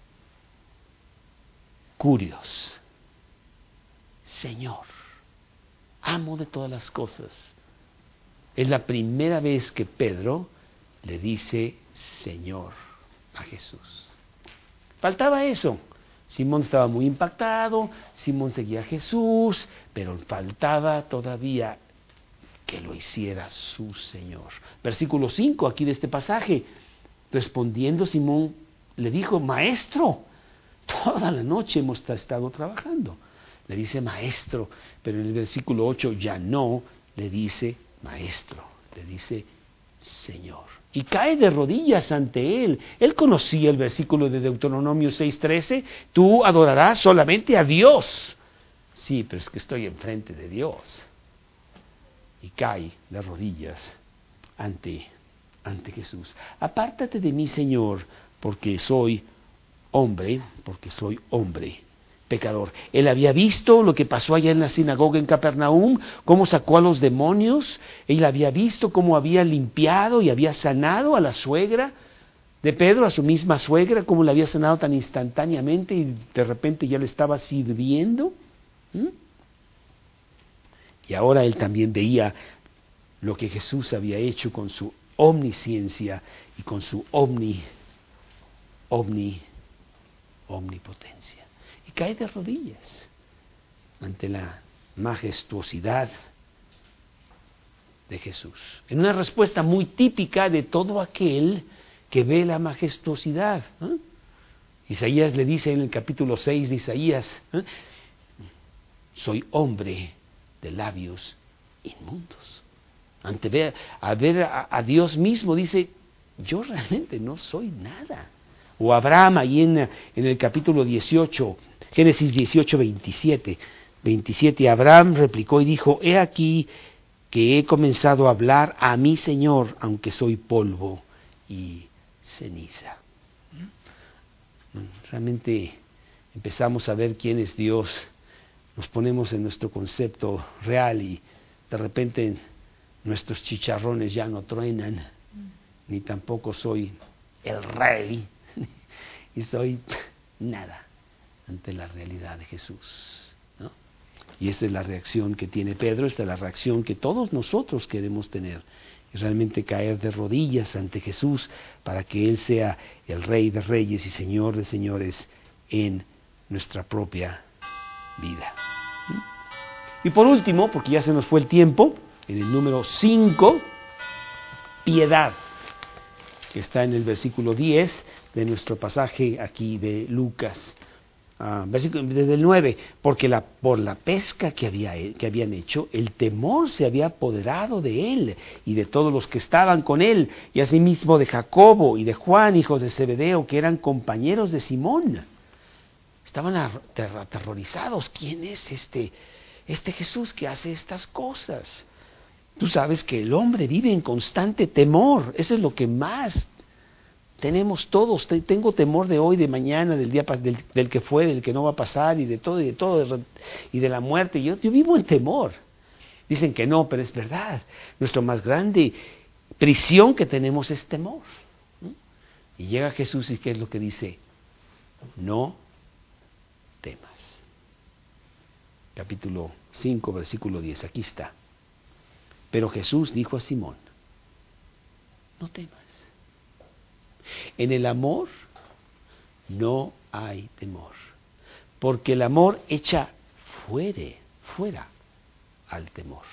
curios, Señor, amo de todas las cosas. Es la primera vez que Pedro le dice Señor a Jesús. Faltaba eso. Simón estaba muy impactado, Simón seguía a Jesús, pero faltaba todavía que lo hiciera su Señor. Versículo cinco aquí de este pasaje. Respondiendo Simón le dijo, Maestro, toda la noche hemos estado trabajando. Le dice Maestro, pero en el versículo ocho ya no le dice Maestro, le dice Señor. Y cae de rodillas ante él. Él conocía el versículo de Deuteronomio seis trece, tú adorarás solamente a Dios. Sí, pero es que estoy enfrente de Dios. Y cae de rodillas ante, ante Jesús. Apártate de mí, Señor, porque soy hombre, porque soy hombre pecador. Él había visto lo que pasó allá en la sinagoga en Capernaum, cómo sacó a los demonios. Él había visto cómo había limpiado y había sanado a la suegra de Pedro, a su misma suegra, cómo la había sanado tan instantáneamente y de repente ya le estaba sirviendo. ¿Mm? Y ahora él también veía lo que Jesús había hecho con su omnisciencia y con su omni, omni, omnipotencia. Y cae de rodillas ante la majestuosidad de Jesús, en una respuesta muy típica de todo aquel que ve la majestuosidad. ¿eh? Isaías le dice en el capítulo seis de Isaías, ¿eh? soy hombre de labios inmundos. Ante ver, a ver a, a Dios mismo dice, yo realmente no soy nada. O Abraham ahí en, en el capítulo dieciocho, Génesis dieciocho, veintisiete, veintisiete, Abraham replicó y dijo, he aquí que he comenzado a hablar a mi Señor, aunque soy polvo y ceniza. Realmente empezamos a ver quién es Dios, nos ponemos en nuestro concepto real y de repente nuestros chicharrones ya no truenan, ni tampoco soy el rey, y soy nada ante la realidad de Jesús, ¿no? Y esta es la reacción que tiene Pedro, esta es la reacción que todos nosotros queremos tener, y realmente caer de rodillas ante Jesús para que Él sea el Rey de Reyes y Señor de Señores en nuestra propia vida. Y por último, porque ya se nos fue el tiempo, en el número cinco, piedad, que está en el versículo diez de nuestro pasaje aquí de Lucas. Uh, versículo, desde el nueve, porque la, por la pesca que, había, que habían hecho, el temor se había apoderado de él y de todos los que estaban con él, y asimismo de Jacobo y de Juan, hijos de Zebedeo, que eran compañeros de Simón. Estaban aterrorizados. ¿Quién es este, este Jesús que hace estas cosas? Tú sabes que el hombre vive en constante temor. Eso es lo que más tenemos todos. Tengo temor de hoy, de mañana, del día del, del que fue, del que no va a pasar, y de todo, y de todo, y de la muerte. Yo, yo vivo en temor. Dicen que no, pero es verdad. Nuestra más grande prisión que tenemos es temor. ¿no? Y llega Jesús y ¿qué es lo que dice? No temas. Capítulo cinco, versículo diez. Aquí está. Pero Jesús dijo a Simón, no temas. En el amor no hay temor, porque el amor echa fuera, fuera al temor.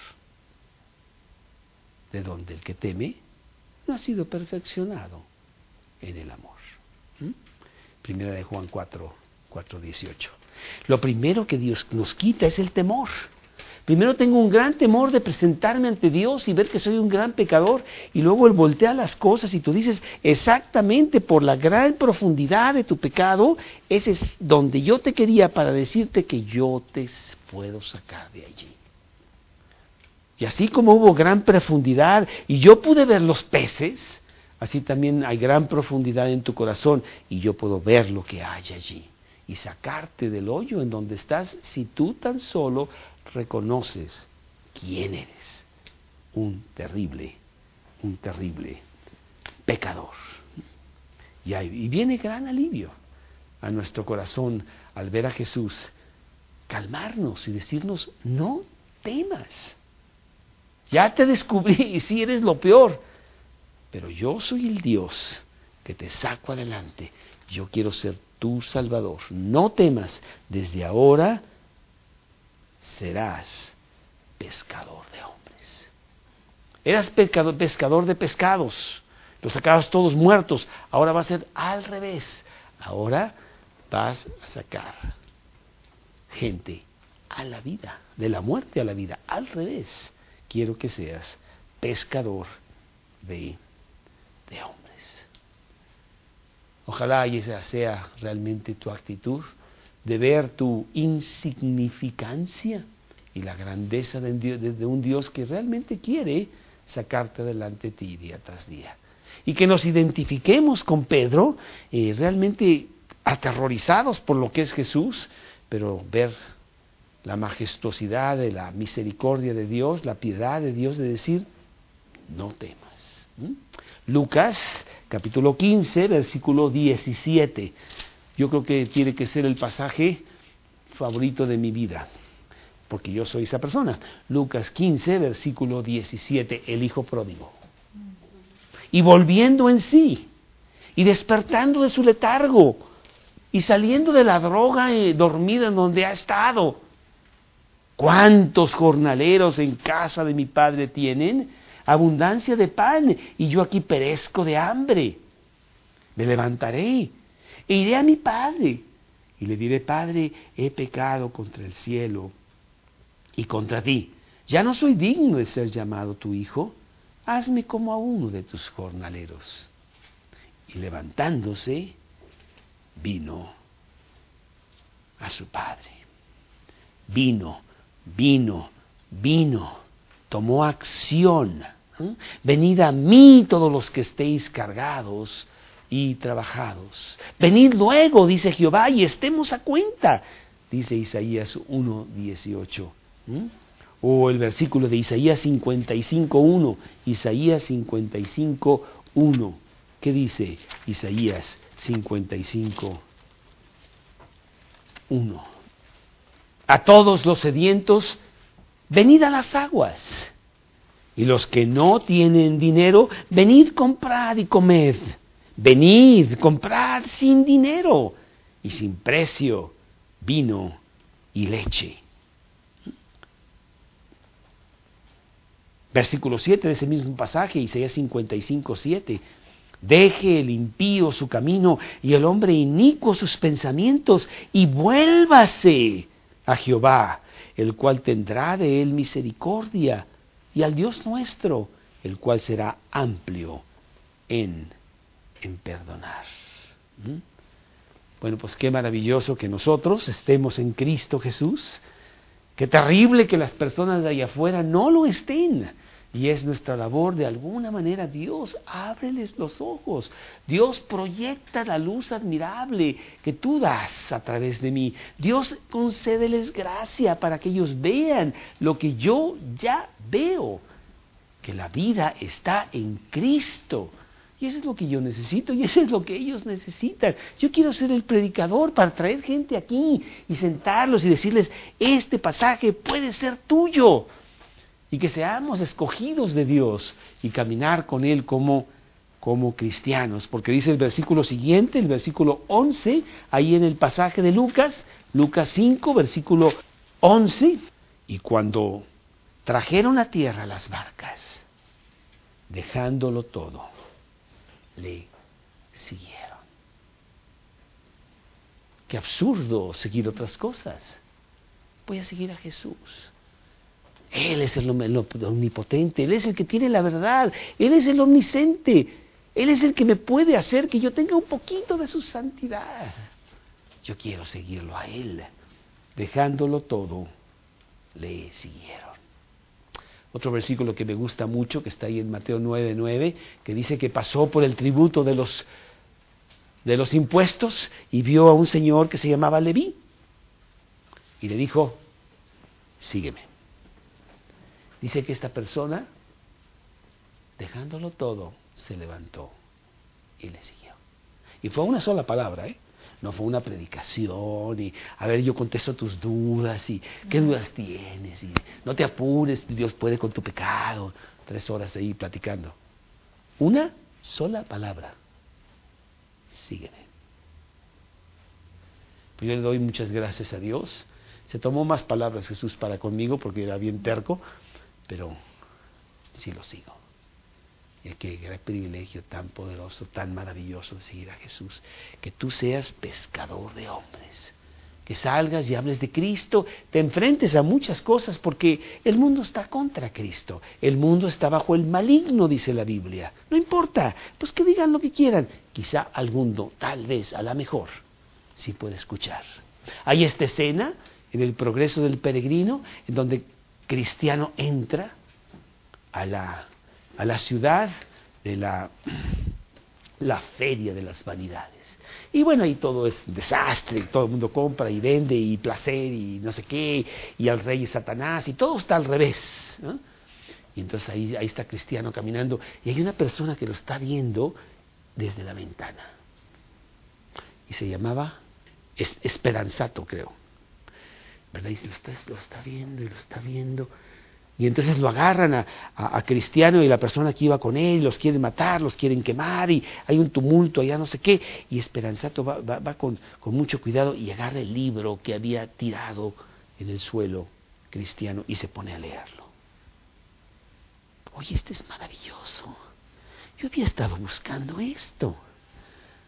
De donde el que teme no ha sido perfeccionado en el amor. ¿Mm? Primera de Juan cuatro, cuatro, dieciocho. Lo primero que Dios nos quita es el temor. Primero tengo un gran temor de presentarme ante Dios y ver que soy un gran pecador, y luego Él voltea las cosas y tú dices, exactamente por la gran profundidad de tu pecado, ese es donde yo te quería para decirte que yo te puedo sacar de allí. Y así como hubo gran profundidad y yo pude ver los peces, así también hay gran profundidad en tu corazón y yo puedo ver lo que hay allí y sacarte del hoyo en donde estás si tú tan solo reconoces quién eres, un terrible, un terrible pecador. Y, hay, y viene gran alivio a nuestro corazón al ver a Jesús calmarnos y decirnos, no temas, ya te descubrí y sí eres lo peor, pero yo soy el Dios que te saco adelante, yo quiero ser tu Salvador, no temas, desde ahora serás pescador de hombres. Eras pescador, pescador de pescados, los sacabas todos muertos, ahora va a ser al revés, ahora vas a sacar gente a la vida, de la muerte a la vida, al revés. Quiero que seas pescador de, de hombres. Ojalá y esa sea realmente tu actitud, de ver tu insignificancia y la grandeza de, de, de un Dios que realmente quiere sacarte adelante de ti día tras día. Y que nos identifiquemos con Pedro, eh, realmente aterrorizados por lo que es Jesús, pero ver la majestuosidad de la misericordia de Dios, la piedad de Dios, de decir, no temas. ¿Mm? Lucas, capítulo quince, versículo diecisiete. Yo creo que tiene que ser el pasaje favorito de mi vida, porque yo soy esa persona. Lucas quince, versículo diecisiete, el hijo pródigo. Y volviendo en sí, y despertando de su letargo, y saliendo de la droga eh, dormida en donde ha estado. ¿Cuántos jornaleros en casa de mi padre tienen abundancia de pan, y yo aquí perezco de hambre? Me levantaré e iré a mi padre y le diré: Padre, he pecado contra el cielo y contra ti. Ya no soy digno de ser llamado tu hijo. Hazme como a uno de tus jornaleros. Y levantándose, vino a su padre. Vino, vino, vino. Tomó acción. ¿Eh? Venid a mí todos los que estéis cargados y trabajados. Venid luego, dice Jehová, y estemos a cuenta, dice Isaías uno dieciocho. ¿Mm? O el versículo de Isaías cincuenta y cinco uno. Isaías cincuenta y cinco uno. ¿Qué dice Isaías cincuenta y cinco uno? A todos los sedientos, venid a las aguas. Y los que no tienen dinero, venid, comprad y comed. Venid, comprad sin dinero y sin precio vino y leche. Versículo siete de ese mismo pasaje, Isaías cincuenta y cinco siete. Deje el impío su camino y el hombre inicuo sus pensamientos, y vuélvase a Jehová, el cual tendrá de él misericordia, y al Dios nuestro, el cual será amplio en, en perdonar. ¿Mm? Bueno, pues qué maravilloso que nosotros estemos en Cristo Jesús. Qué terrible que las personas de allá afuera no lo estén. Y es nuestra labor, de alguna manera. Dios, ábreles los ojos. Dios, proyecta la luz admirable que tú das a través de mí. Dios, concédeles gracia para que ellos vean lo que yo ya veo, que la vida está en Cristo. Y eso es lo que yo necesito, y eso es lo que ellos necesitan. Yo quiero ser el predicador para traer gente aquí y sentarlos y decirles: este pasaje puede ser tuyo. Y que seamos escogidos de Dios y caminar con Él como, como cristianos. Porque dice el versículo siguiente, el versículo once, ahí en el pasaje de Lucas, Lucas cinco, versículo once. Y cuando trajeron a tierra las barcas, dejándolo todo, le siguieron. Qué absurdo seguir otras cosas. Voy a seguir a Jesús. Él es el omnipotente, Él es el que tiene la verdad, Él es el omnisciente, Él es el que me puede hacer que yo tenga un poquito de su santidad. Yo quiero seguirlo a Él. Dejándolo todo, le siguieron. Otro versículo que me gusta mucho, que está ahí en Mateo nueve nueve, que dice que pasó por el tributo de los, de los impuestos y vio a un señor que se llamaba Leví. Y le dijo: sígueme. Dice que esta persona, dejándolo todo, se levantó y le siguió. Y fue una sola palabra, ¿eh? No fue una predicación y, a ver, yo contesto tus dudas y, ¿qué dudas tienes? Y no te apures, Dios puede con tu pecado. Tres horas ahí platicando. Una sola palabra: sígueme. Pues yo le doy muchas gracias a Dios. Se tomó más palabras Jesús para conmigo porque era bien terco, pero sí lo sigo. Y qué gran privilegio tan poderoso, tan maravilloso de seguir a Jesús. Que tú seas pescador de hombres. Que salgas y hables de Cristo, te enfrentes a muchas cosas porque el mundo está contra Cristo. El mundo está bajo el maligno, dice la Biblia. No importa, pues que digan lo que quieran. Quizá alguno, tal vez, a la mejor, sí puede escuchar. Hay esta escena en el Progreso del Peregrino, en donde Cristiano entra a la, a la ciudad de la, la feria de las vanidades. Y bueno, ahí todo es desastre, todo el mundo compra y vende y placer y no sé qué, y al rey es Satanás, y todo está al revés, ¿no? Y entonces ahí, ahí está Cristiano caminando, y hay una persona que lo está viendo desde la ventana. Y se llamaba es, Esperanzato, creo. ¿Verdad? Y lo está, lo está viendo y lo está viendo. Y entonces lo agarran a, a, a Cristiano y la persona que iba con él, los quieren matar, los quieren quemar, y hay un tumulto allá no sé qué. Y Esperanzato va, va, va con, con mucho cuidado y agarra el libro que había tirado en el suelo Cristiano y se pone a leerlo. Oye, este es maravilloso. Yo había estado buscando esto.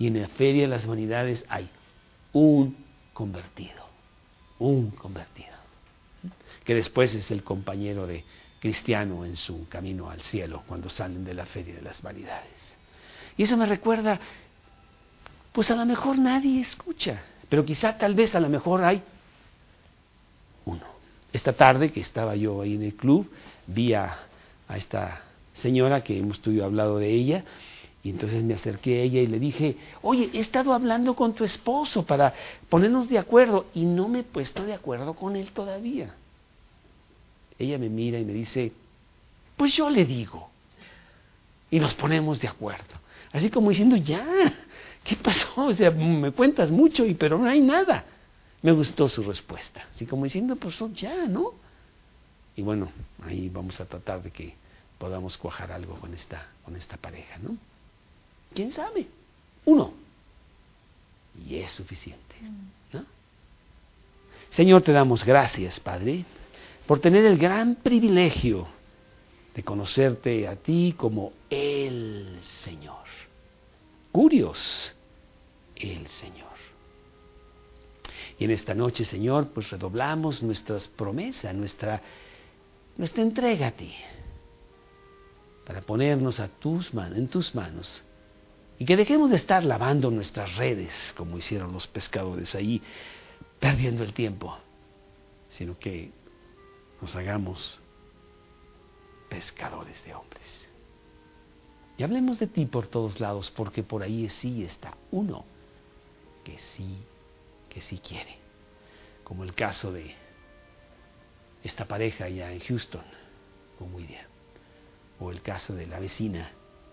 y en la Feria de las Vanidades hay un convertido, un convertido, que después es el compañero de cristiano en su camino al cielo cuando salen de la Feria de las Vanidades. Y eso me recuerda, pues a lo mejor nadie escucha, pero quizá tal vez a lo mejor hay uno. Esta tarde que estaba yo ahí en el club, vi a, a esta señora que hemos tú y yo hablado de ella, y entonces me acerqué a ella y le dije, oye, he estado hablando con tu esposo para ponernos de acuerdo, y no me he puesto de acuerdo con él todavía. Ella me mira y me dice, pues yo le digo, y nos ponemos de acuerdo. Así como diciendo, ya, ¿qué pasó? O sea, me cuentas mucho, y pero no hay nada. Me gustó su respuesta, así como diciendo, pues ya, ¿no? Y bueno, ahí vamos a tratar de que podamos cuajar algo con esta, con esta pareja, ¿no? ¿Quién sabe? Uno. Y es suficiente, ¿no? Señor, te damos gracias, Padre, por tener el gran privilegio de conocerte a ti como el Señor. Curios, el Señor. Y en esta noche, Señor, pues redoblamos nuestras promesas, nuestra, nuestra entrega a ti, para ponernos a tus manos, en tus manos, y que dejemos de estar lavando nuestras redes, como hicieron los pescadores ahí, perdiendo el tiempo, sino que nos hagamos pescadores de hombres. Y hablemos de ti por todos lados, porque por ahí sí está uno que sí, que sí quiere. Como el caso de esta pareja allá en Houston, con William. O el caso de la vecina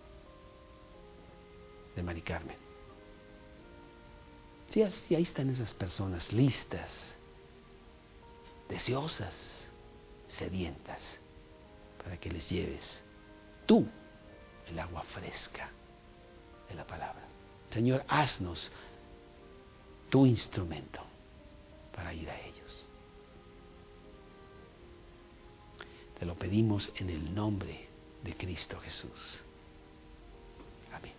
de Mari Carmen. Sí, sí, ahí están esas personas listas, deseosas, sedientas, para que les lleves tú el agua fresca de la palabra. Señor, haznos tu instrumento para ir a ellos. Te lo pedimos en el nombre de Cristo Jesús. Amén.